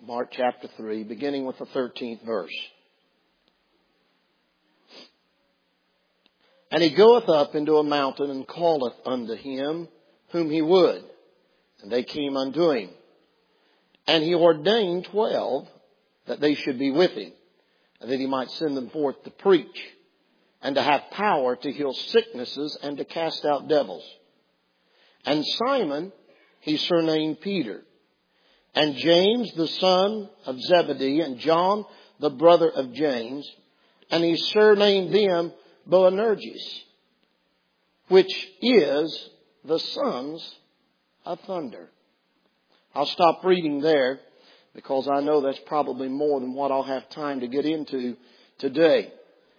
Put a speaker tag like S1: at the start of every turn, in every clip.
S1: Mark chapter 3, beginning with the 13th verse. And he goeth up into a mountain and calleth unto him whom he would. And they came unto him. And he ordained 12 that they should be with him, and that he might send them forth to preach, and to have power to heal sicknesses, and to cast out devils. And Simon he surnamed Peter, and James the son of Zebedee, and John the brother of James, and he surnamed them Boanerges, which is the sons of thunder. I'll stop reading there because I know that's probably more than what I'll have time to get into today.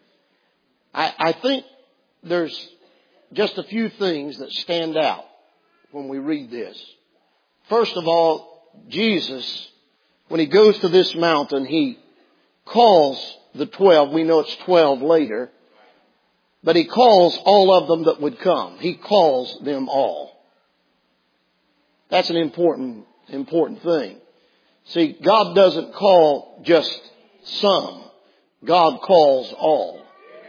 S1: I think there's just a few things that stand out when we read this. First of all, Jesus, when he goes to this mountain, he calls the 12. We know it's 12 later. But he calls all of them that would come. He calls them all. That's an important thing. See, God doesn't call just some. God calls all.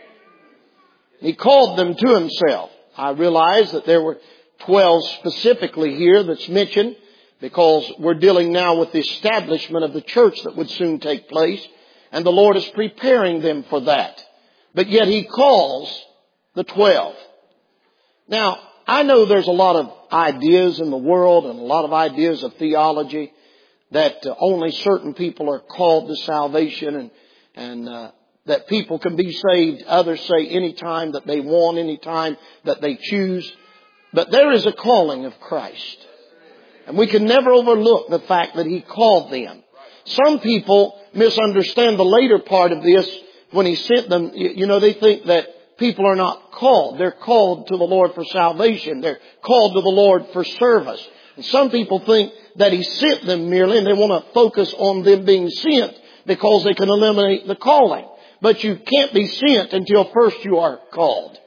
S1: He called them to himself. I realize that there were 12 specifically here that's mentioned because we're dealing now with the establishment of the church that would soon take place. And the Lord is preparing them for that. But yet he calls the 12. Now, I know there's a lot of ideas in the world and a lot of ideas of theology that only certain people are called to salvation and that people can be saved. Others say any time that they want, any time that they choose. But there is a calling of Christ. And we can never overlook the fact that he called them. Some people misunderstand the later part of this when he sent them. You know, they think that people are not called. They're called to the Lord for salvation. They're called to the Lord for service. And some people think that he sent them merely and they want to focus on them being sent because they can eliminate the calling. But you can't be sent until first you are called.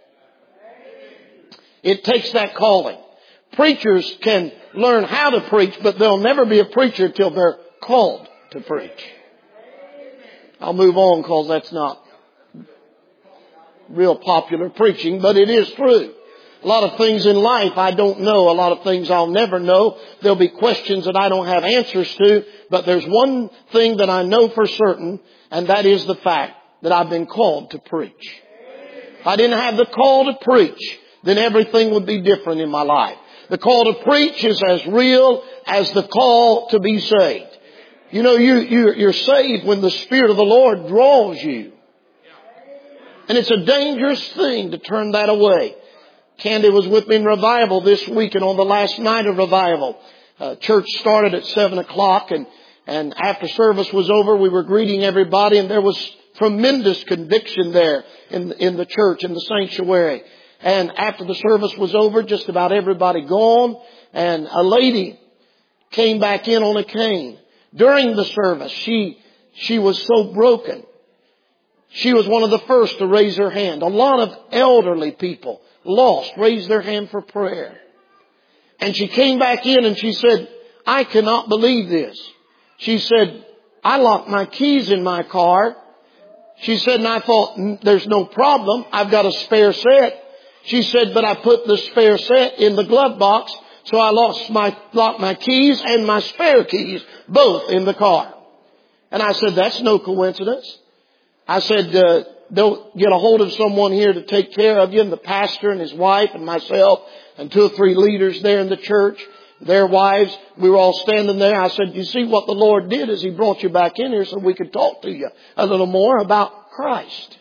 S1: It takes that calling. Preachers can learn how to preach, but they'll never be a preacher till they're called to preach. I'll move on because that's not real popular preaching, but it is true. A lot of things in life I don't know. A lot of things I'll never know. There'll be questions that I don't have answers to, but there's one thing that I know for certain, and that is the fact that I've been called to preach. If I didn't have the call to preach, then everything would be different in my life. The call to preach is as real as the call to be saved. You know, you're saved when the Spirit of the Lord draws you. And it's a dangerous thing to turn that away. Candy was with me in revival this week, and on the last night of revival, church started at 7 o'clock, and after service was over, we were greeting everybody, and there was tremendous conviction there in the church, in the sanctuary. And after the service was over, just about everybody gone, and a lady came back in on a cane. During the service, she was so broken. She was one of the first to raise her hand. A lot of elderly people, lost, raised their hand for prayer. And she came back in and she said, I cannot believe this. She said, I locked my keys in my car. She said, and I thought, there's no problem. I've got a spare set. She said, but I put the spare set in the glove box, so I locked my keys and my spare keys, both in the car. And I said, that's no coincidence. I said, they'll get a hold of someone here to take care of you, and the pastor and his wife and myself and 2 or 3 leaders there in the church, their wives, we were all standing there. I said, you see what the Lord did is he brought you back in here so we could talk to you a little more about Christ.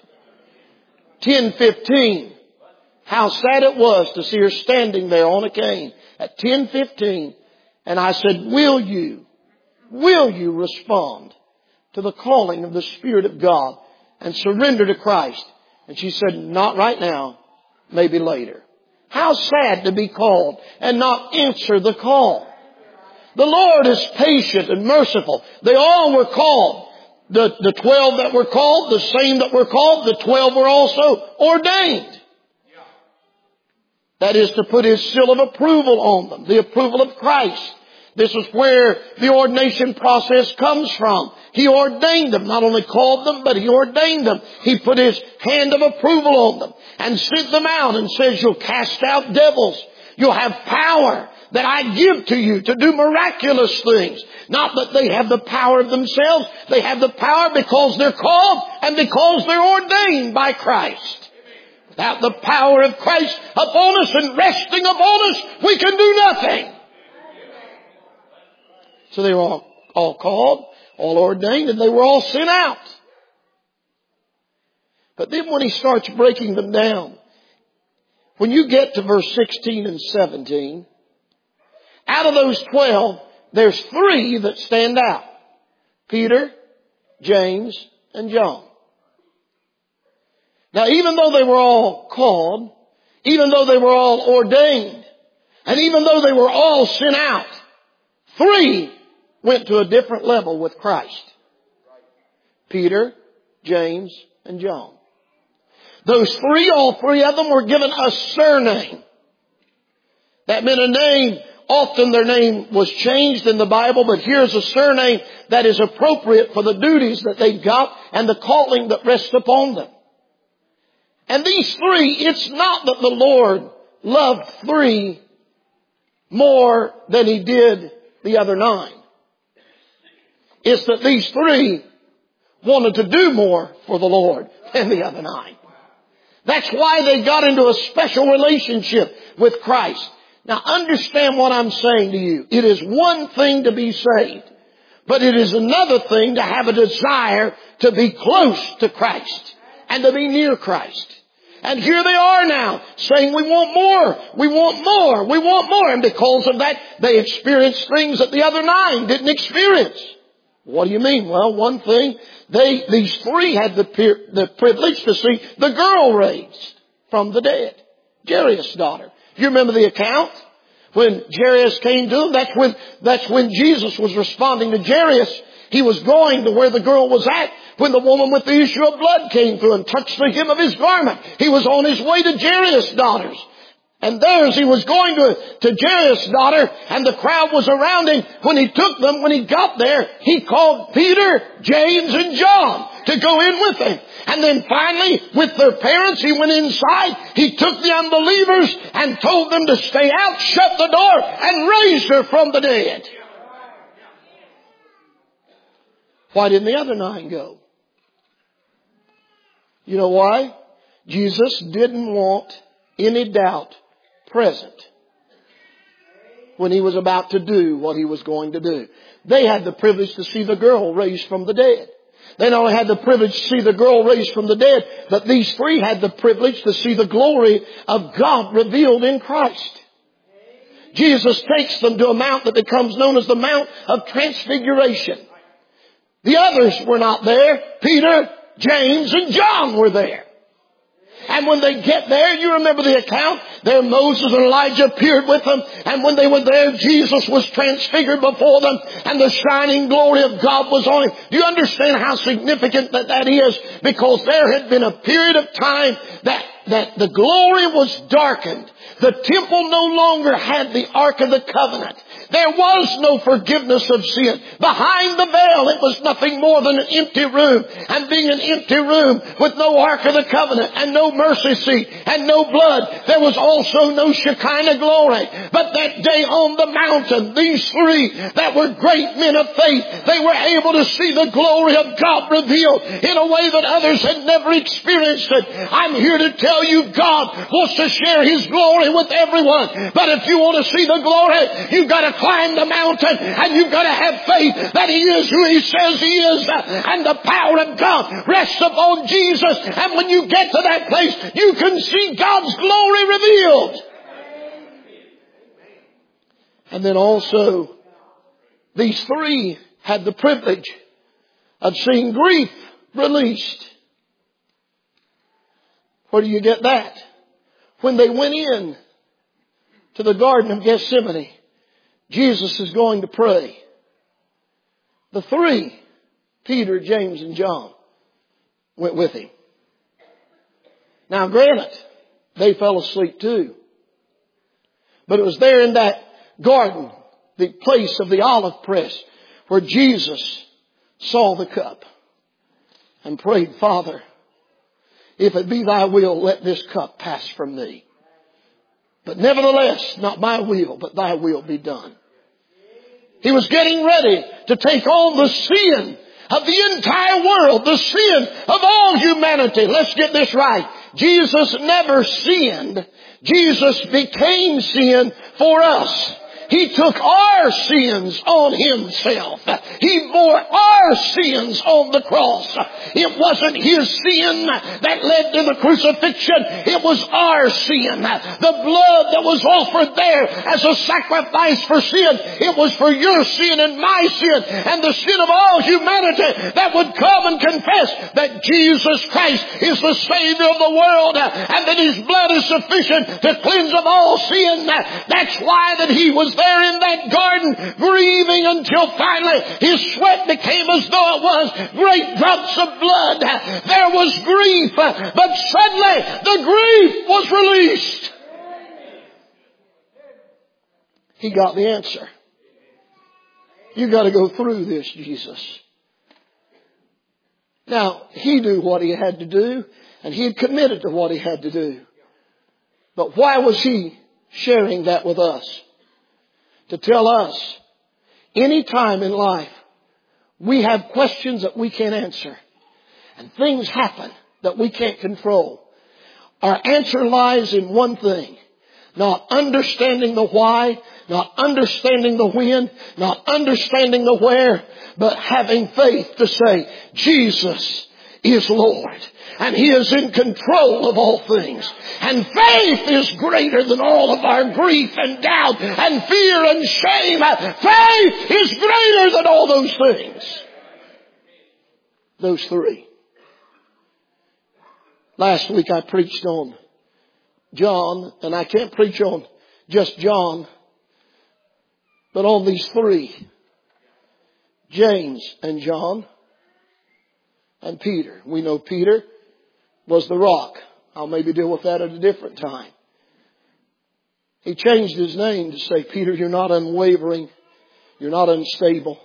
S1: 10:15. How sad it was to see her standing there on a cane at 10:15. And I said, will you respond to the calling of the Spirit of God and surrender to Christ? And she said, not right now, maybe later. How sad to be called and not answer the call. The Lord is patient and merciful. They all were called. The 12 that were called, the same that were called, the 12 were also ordained. That is to put His seal of approval on them, the approval of Christ. This is where the ordination process comes from. He ordained them, not only called them, but He ordained them. He put His hand of approval on them and sent them out and says, you'll cast out devils. You'll have power that I give to you to do miraculous things. Not that they have the power of themselves. They have the power because they're called and because they're ordained by Christ. Without the power of Christ upon us and resting upon us, we can do nothing. So they were all called, all ordained, and they were all sent out. But then when He starts breaking them down, when you get to verse 16 and 17, out of those 12, there's 3 that stand out. Peter, James, and John. Now, even though they were all called, even though they were all ordained, and even though they were all sent out, 3 went to a different level with Christ. Peter, James, and John. Those 3, all 3 of them were given a surname. That meant a name. Often their name was changed in the Bible, but here's a surname that is appropriate for the duties that they've got and the calling that rests upon them. And these 3, it's not that the Lord loved 3 more than He did the other 9. It's that these 3 wanted to do more for the Lord than the other 9. That's why they got into a special relationship with Christ. Now understand what I'm saying to you. It is one thing to be saved, but it is another thing to have a desire to be close to Christ and to be near Christ. And here they are now saying, we want more, we want more, we want more. And because of that, they experienced things that the other 9 didn't experience. What do you mean? Well, one thing, these 3 had the privilege to see the girl raised from the dead. Jairus' daughter. You remember the account? When Jairus came to him, that's when Jesus was responding to Jairus. He was going to where the girl was at when the woman with the issue of blood came through and touched the hem of His garment. He was on his way to Jairus' daughters. And there as he was going to Jairus' daughter and the crowd was around him, when he took them, when he got there, he called Peter, James, and John to go in with him. And then finally, with their parents, he went inside. He took the unbelievers and told them to stay out, shut the door, and raised her from the dead. Why didn't the other 9 go? You know why? Jesus didn't want any doubt present when He was about to do what He was going to do. They had the privilege to see the girl raised from the dead. They not only had the privilege to see the girl raised from the dead, but these 3 had the privilege to see the glory of God revealed in Christ. Jesus takes them to a mount that becomes known as the Mount of Transfiguration. The others were not there. Peter, James, and John were there. And when they get there, you remember the account, there Moses and Elijah appeared with them. And when they were there, Jesus was transfigured before them and the shining glory of God was on Him. Do you understand how significant that is? Because there had been a period of time that the glory was darkened. The temple no longer had the Ark of the Covenant. There was no forgiveness of sin. Behind the veil, it was nothing more than an empty room. And being an empty room with no Ark of the Covenant and no mercy seat and no blood, there was also no Shekinah glory. But that day on the mountain, these 3 that were great men of faith, they were able to see the glory of God revealed in a way that others had never experienced it. I'm here to tell you, God wants to share His glory with everyone. But if you want to see the glory, you've got to climb the mountain and you've got to have faith that He is who He says He is, and the power of God rests upon Jesus. And when you get to that place, you can see God's glory revealed. And then also, these 3 had the privilege of seeing grief released. Where do you get that? When they went in to the Garden of Gethsemane, Jesus is going to pray. The 3, Peter, James, and John, went with Him. Now granted, they fell asleep too. But it was there in that garden the place of the olive press where Jesus saw the cup and prayed, Father, if it be thy will, let this cup pass from me. But nevertheless, not my will, but thy will be done. He was getting ready to take on the sin of the entire world, the sin of all humanity. Let's get this right. Jesus never sinned. Jesus became sin for us. He took our sins on Himself. He bore our sins on the cross. It wasn't His sin that led to the crucifixion. It was our sin. The blood that was offered there as a sacrifice for sin, it was for your sin and my sin and the sin of all humanity that would come and confess that Jesus Christ is the Savior of the world and that His blood is sufficient to cleanse of all sin. That's why that He was there in that garden grieving until finally His sweat became as though it was great drops of blood. There was grief, but suddenly the grief was released. He got the answer. You got to go through this, Jesus. Now, He knew what He had to do, and He had committed to what He had to do. But why was He sharing that with us? To tell us, any time in life, we have questions that we can't answer. And things happen that we can't control. Our answer lies in one thing. Not understanding the why, not understanding the when, not understanding the where, but having faith to say, Jesus is Lord. And He is in control of all things. And faith is greater than all of our grief and doubt and fear and shame. Faith is greater than all those things. Those three. Last week I preached on John, and I can't preach on just John, but on these three. James and John and Peter. We know Peter was the rock. I'll maybe deal with that at a different time. He changed his name to say, Peter, you're not unwavering. You're not unstable.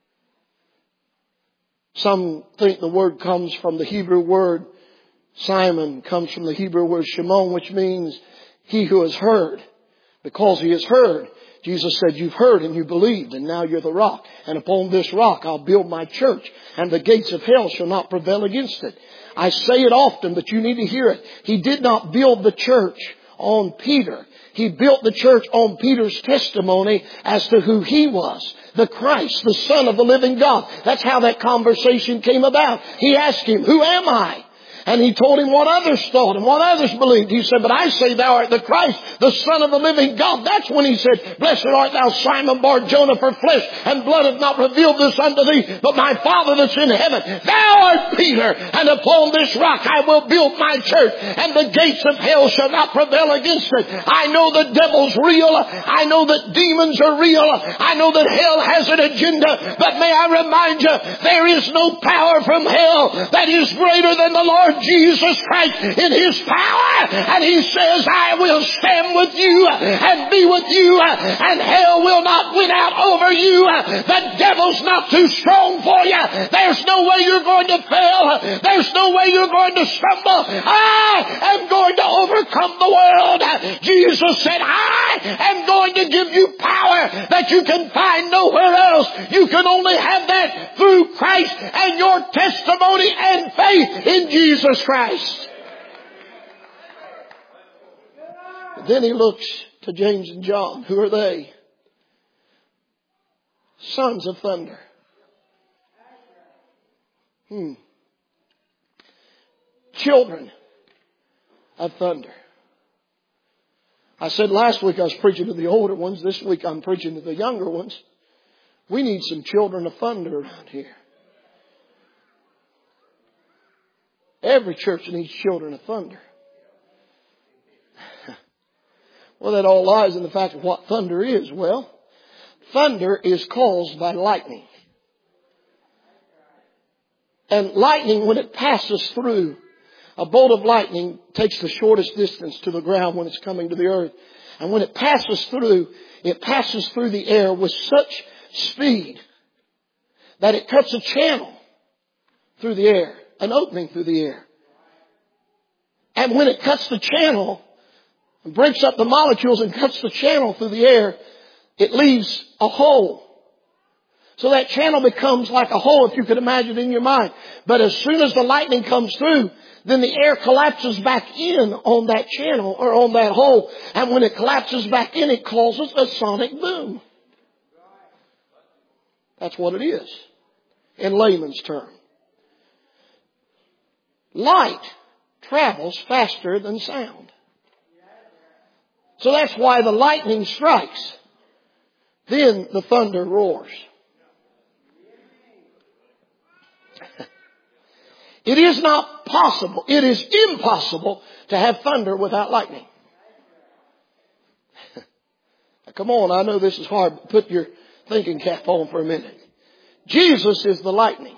S1: Some think the word comes from the Hebrew word Simon, comes from the Hebrew word Shimon, which means he who has heard. Because he has heard, Jesus said, you've heard and you believed, and now you're the rock. And upon this rock I'll build my church, and the gates of hell shall not prevail against it. I say it often, but you need to hear it. He did not build the church on Peter. He built the church on Peter's testimony as to who he was. The Christ, the Son of the living God. That's how that conversation came about. He asked him, who am I? And he told him what others thought and what others believed. He said, but I say thou art the Christ, the Son of the living God. That's when he said, blessed art thou, Simon Bar-Jonah, for flesh and blood hath not revealed this unto thee, but my Father that's in heaven. Thou art Peter, and upon this rock I will build my church, and the gates of hell shall not prevail against it. I know the devil's real. I know that demons are real. I know that hell has an agenda. But may I remind you, there is no power from hell that is greater than the Lord Jesus Christ in His power. And He says, I will stand with you and be with you, and hell will not win out over you. The devil's not too strong for you. There's no way you're going to fail. There's no way you're going to stumble. I am going to overcome the world. Jesus said, I am going to give you power that you can find nowhere else. You can only have that through Christ and your testimony and faith in Jesus Christ. But then he looks to James and John. Who are they? Sons of thunder. Children of thunder. I said last week I was preaching to the older ones. This week I'm preaching to the younger ones. We need some children of thunder around here. Every church needs children of thunder. Well, that all lies in the fact of what thunder is. Well, thunder is caused by lightning. And lightning, when it passes through, a bolt of lightning takes the shortest distance to the ground when it's coming to the earth. And when it passes through, it passes through the air with such speed that it cuts a channel through the air, an opening through the air. And when it cuts the channel, and breaks up the molecules and cuts the channel through the air, it leaves a hole. So that channel becomes like a hole, if you could imagine it in your mind. But as soon as the lightning comes through, then the air collapses back in on that channel or on that hole. And when it collapses back in, it causes a sonic boom. That's what it is in layman's term. Light travels faster than sound. So that's why the lightning strikes. Then the thunder roars. It is not possible, it is impossible to have thunder without lightning. Come on, I know this is hard, but put your thinking cap on for a minute. Jesus is the lightning.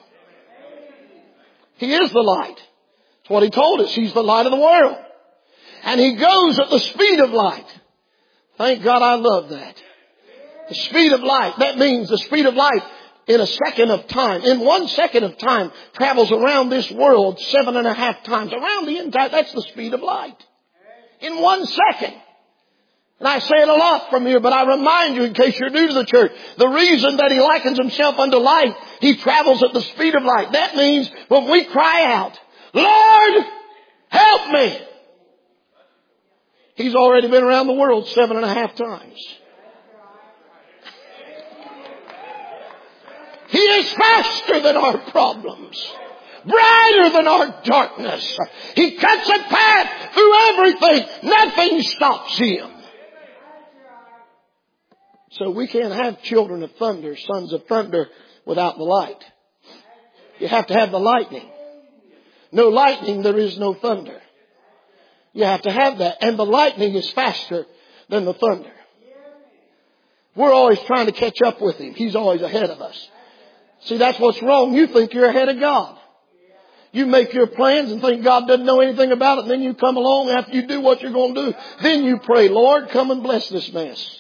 S1: He is the light. That's what He told us. He's the light of the world. And He goes at the speed of light. Thank God, I love that. The speed of light. That means the speed of light in a second of time. In 1 second of time travels around this world 7.5 times. Around the entire, that's the speed of light. In 1 second. And I say it a lot from here, but I remind you in case you're new to the church, the reason that He likens Himself unto light, He travels at the speed of light. That means when we cry out, Lord, help me, He's already been around the world 7.5 times. He is faster than our problems, brighter than our darkness. He cuts a path through everything. Nothing stops Him. So we can't have children of thunder, sons of thunder, without the light. You have to have the lightning. No lightning, there is no thunder. You have to have that. And the lightning is faster than the thunder. We're always trying to catch up with Him. He's always ahead of us. See, that's what's wrong. You think you're ahead of God. You make your plans and think God doesn't know anything about it. And then you come along after you do what you're going to do. Then you pray, Lord, come and bless this mess.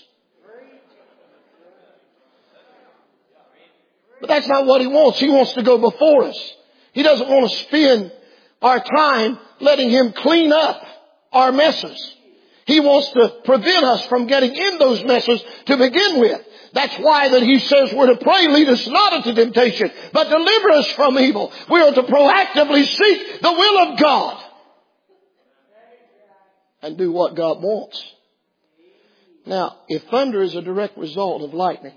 S1: But that's not what He wants. He wants to go before us. He doesn't want to spend our time letting Him clean up our messes. He wants to prevent us from getting in those messes to begin with. That's why that He says we're to pray, lead us not into temptation, but deliver us from evil. We are to proactively seek the will of God and do what God wants. Now, if thunder is a direct result of lightning,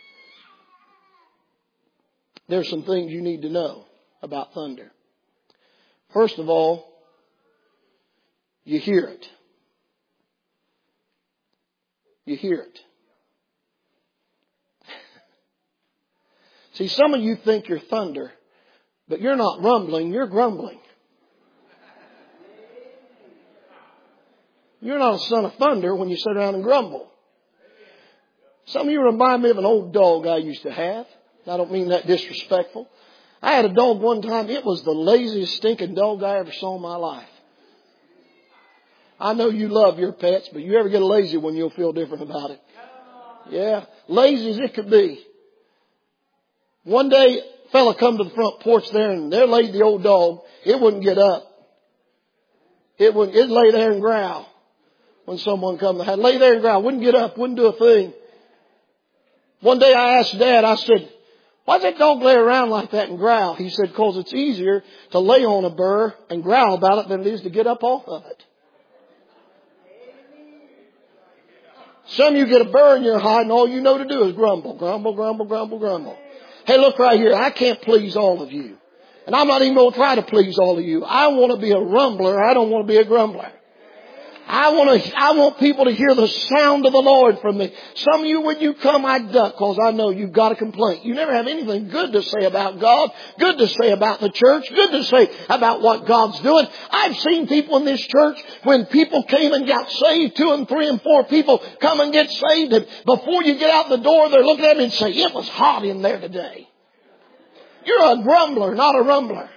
S1: there's some things you need to know about thunder. First of all, you hear it. You hear it. See, some of you think you're thunder, but you're not rumbling, you're grumbling. You're not a son of thunder when you sit around and grumble. Some of you remind me of an old dog I used to have. I don't mean that disrespectful. I had a dog one time. It was the laziest stinking dog I ever saw in my life. I know you love your pets, but you ever get a lazy one, you'll feel different about it. Yeah, lazy as it could be. One day, a fella come to the front porch there, and there laid the old dog. It wouldn't get up. It'd lay there and growl when someone come. I'd lay there and growl. Wouldn't get up. Wouldn't do a thing. One day I asked Dad, I said, why does that dog lay around like that and growl? He said, because it's easier to lay on a burr and growl about it than it is to get up off of it. Some of you get a burr in your hide and all you know to do is grumble, grumble, grumble, grumble, grumble. Hey, look right here. I can't please all of you. And I'm not even going to try to please all of you. I want to be a rumbler. I don't want to be a grumbler. I want people to hear the sound of the Lord from me. Some of you, when you come, I duck because I know you've got a complaint. You never have anything good to say about God, good to say about the church, good to say about what God's doing. I've seen people in this church, when people came and got saved, 2 and 3 and 4 people come and get saved, and before you get out the door, they're looking at me and say, it was hot in there today. You're a grumbler, not a rumbler.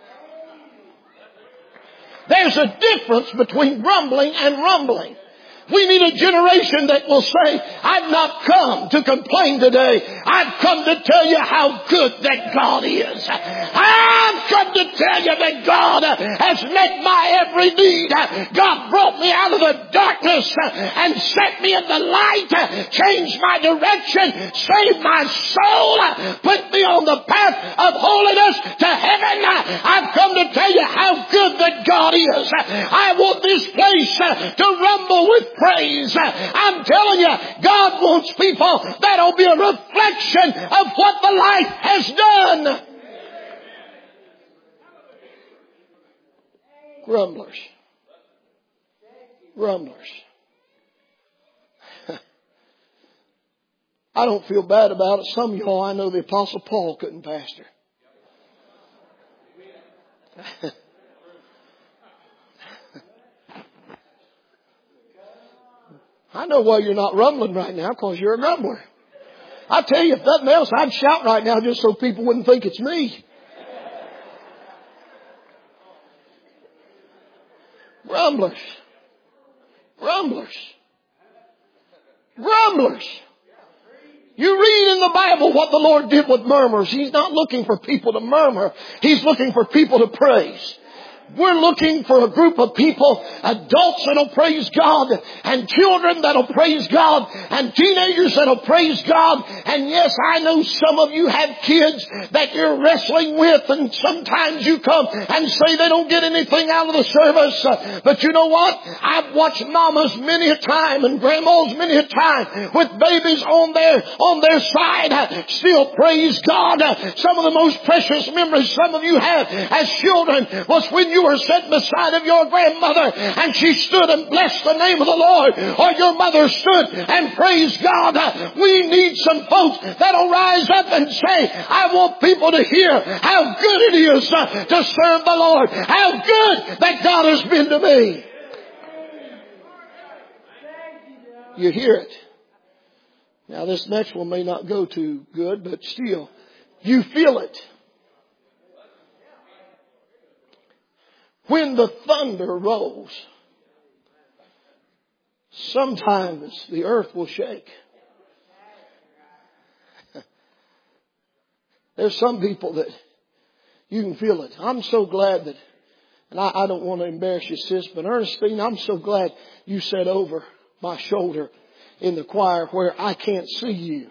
S1: There's a difference between grumbling and rumbling. We need a generation that will say, I've not come to complain today. I've come to tell you how good that God is. I've come to tell you that God has met my every need. God brought me out of the darkness and set me in the light, changed my direction, saved my soul, put me on the path of holiness to heaven. I've come to tell you how good that God is. I want this place to rumble with praise. I'm telling you, God wants people that'll be a reflection of what the light has done. Grumblers. Grumblers. I don't feel bad about it. Some of y'all, I know the Apostle Paul couldn't pastor. I know why you're not rumbling right now, because you're a grumbler. I tell you, if nothing else, I'd shout right now just so people wouldn't think it's me. Grumblers. Grumblers. Grumblers. You read in the Bible what the Lord did with murmurers. He's not looking for people to murmur. He's looking for people to praise. We're looking for a group of people, adults that'll praise God, and children that'll praise God, and teenagers that'll praise God. And yes, I know some of you have kids that you're wrestling with, and sometimes you come and say they don't get anything out of the service. But you know what? I've watched mamas many a time and grandmas many a time with babies on their side still praise God. Some of the most precious memories some of you have as children was when you were sitting beside of your grandmother and she stood and blessed the name of the Lord, or your mother stood and praised God. We need some folks that'll rise up and say, I want people to hear how good it is to serve the Lord, how good that God has been to me. You hear it. Now this next one may not go too good, but still, you feel it. When the thunder rolls, sometimes the earth will shake. There's some people that you can feel it. I'm so glad that, and I don't want to embarrass you, sis, but Ernestine, I'm so glad you sat over my shoulder in the choir where I can't see you.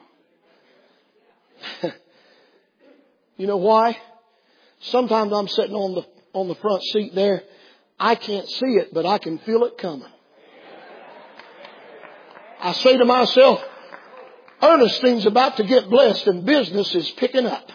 S1: You know why? Sometimes I'm sitting on the front seat there. I can't see it, but I can feel it coming. I say to myself, Ernestine's about to get blessed and business is picking up.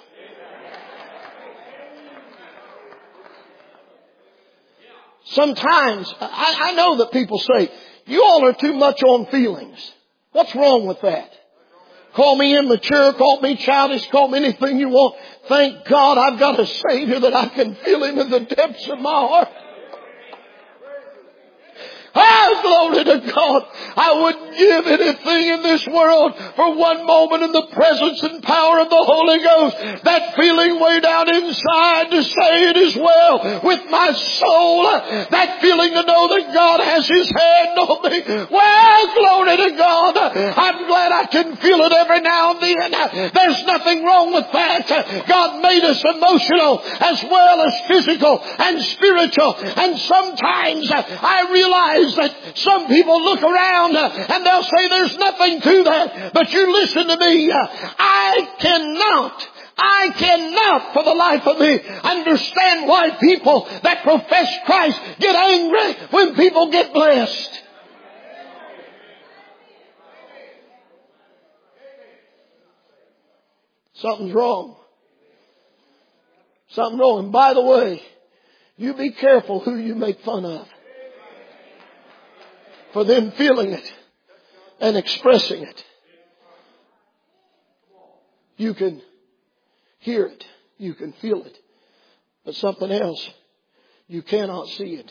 S1: Sometimes, I know that people say, you all are too much on feelings. What's wrong with that? Call me immature, call me childish, call me anything you want. Thank God I've got a Savior that I can feel Him in the depths of my heart. Oh, glory to God. I wouldn't give anything in this world for one moment in the presence and power of the Holy Ghost. That feeling way down inside to say it is well with my soul. That feeling to know that God has His hand on me. Well, glory to God. I'm glad I can feel it every now and then. There's nothing wrong with that. God made us emotional as well as physical and spiritual. And sometimes I realize that some people look around and they'll say there's nothing to that. But you listen to me. I cannot for the life of me understand why people that profess Christ get angry when people get blessed. Something's wrong. Something wrong. And by the way, you be careful who you make fun of. For them feeling it and expressing it. You can hear it. You can feel it. But something else, you cannot see it.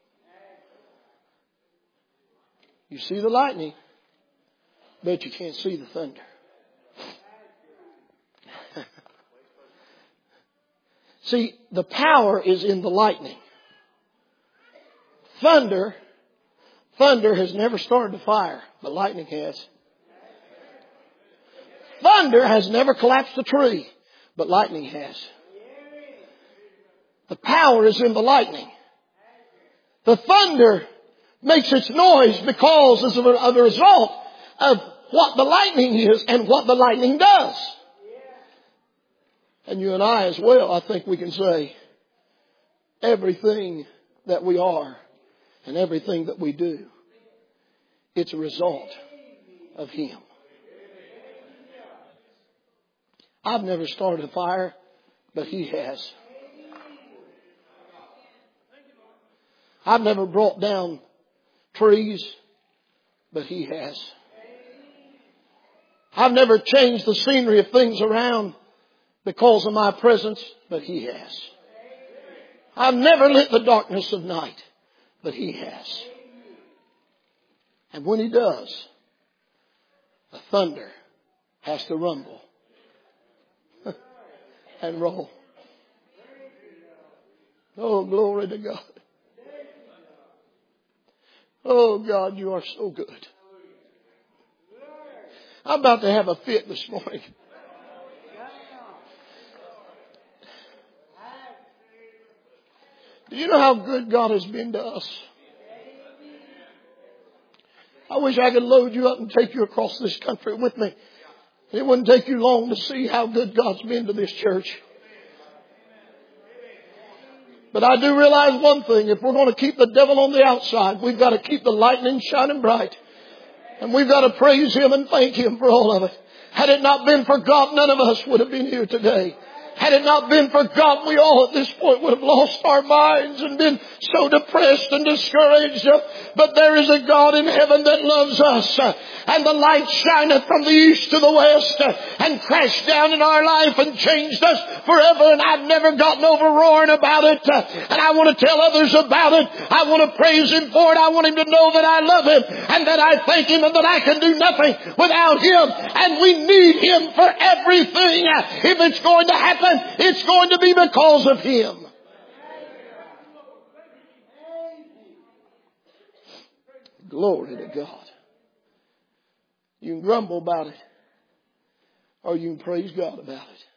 S1: You see the lightning, but you can't see the thunder. See, the power is in the lightning. Thunder Thunder has never started a fire, but lightning has. Thunder has never collapsed a tree, but lightning has. The power is in the lightning. The thunder makes its noise because as a result of what the lightning is and what the lightning does. And you and I as well, I think we can say everything that we are and everything that we do, it's a result of Him. I've never started a fire, but He has. I've never brought down trees, but He has. I've never changed the scenery of things around because of my presence, but He has. I've never lit the darkness of night, but He has. And when He does, the thunder has to rumble and roll. Oh, glory to God. Oh, God, you are so good. I'm about to have a fit this morning. Do you know how good God has been to us? I wish I could load you up and take you across this country with me. It wouldn't take you long to see how good God's been to this church. But I do realize one thing. If we're going to keep the devil on the outside, we've got to keep the lightning shining bright. And we've got to praise Him and thank Him for all of it. Had it not been for God, none of us would have been here today. Had it not been for God, we all at this point would have lost our minds and been so depressed and discouraged. But there is a God in heaven that loves us. And the light shineth from the east to the west and crashed down in our life and changed us forever. And I've never gotten over roaring about it. And I want to tell others about it. I want to praise Him for it. I want Him to know that I love Him and that I thank Him and that I can do nothing without Him. And we need Him for everything. If it's going to happen, it's going to be because of Him. Glory to God. You can grumble about it, or you can praise God about it.